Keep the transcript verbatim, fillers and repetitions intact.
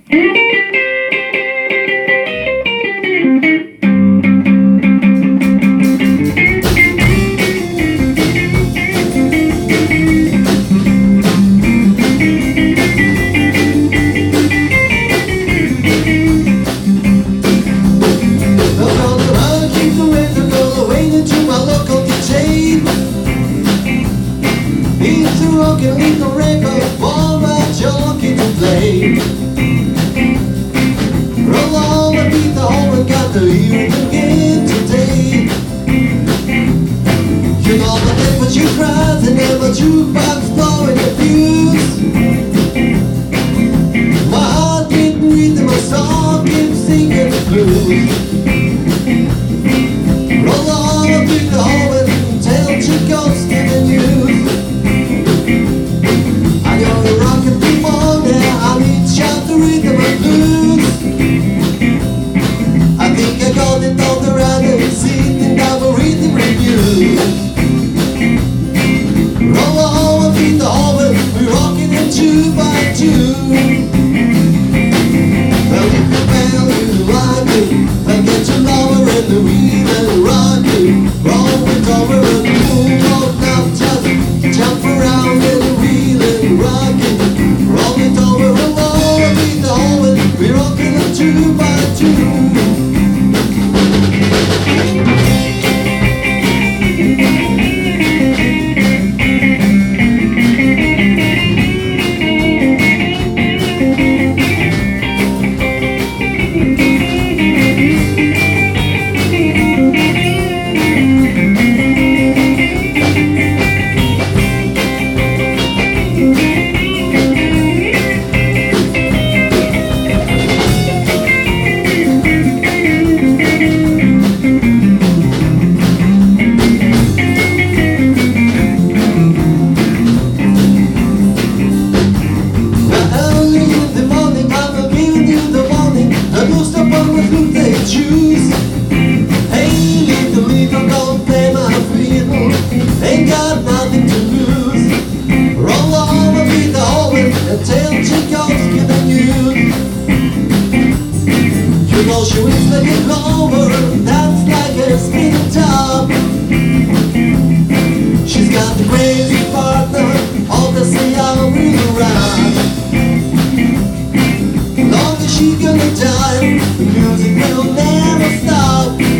Broken little record for my jockey to play. Roll on the beat, the home and got to hear it again today. You know the day when you cried and never jukebox blowing your fuse. My heart didn't read my song, keep singing the blues. Roll on the beat, the home and tell Chico's giving news. I think I got it all around and sitting down for reading reviews. Roll on and beat the oven, we're rocking it two by two. Well, if you feel you like it, then get your lover and the wheel and rock it. Roll it over and move on now, just jump around and the wheel and rock it. Roll it over, roll on and beat the oven, we're rocking it two by two. Choose. Hey, little little, don't play my fiddle. Ain't got nothing to lose. Roll over with the oven and tell Chico's giving news. You know she wins like a clover, that's like a spinning top. She's got the crazy partner, all the say I'm really right. Long as she gonna die, the music will never stop.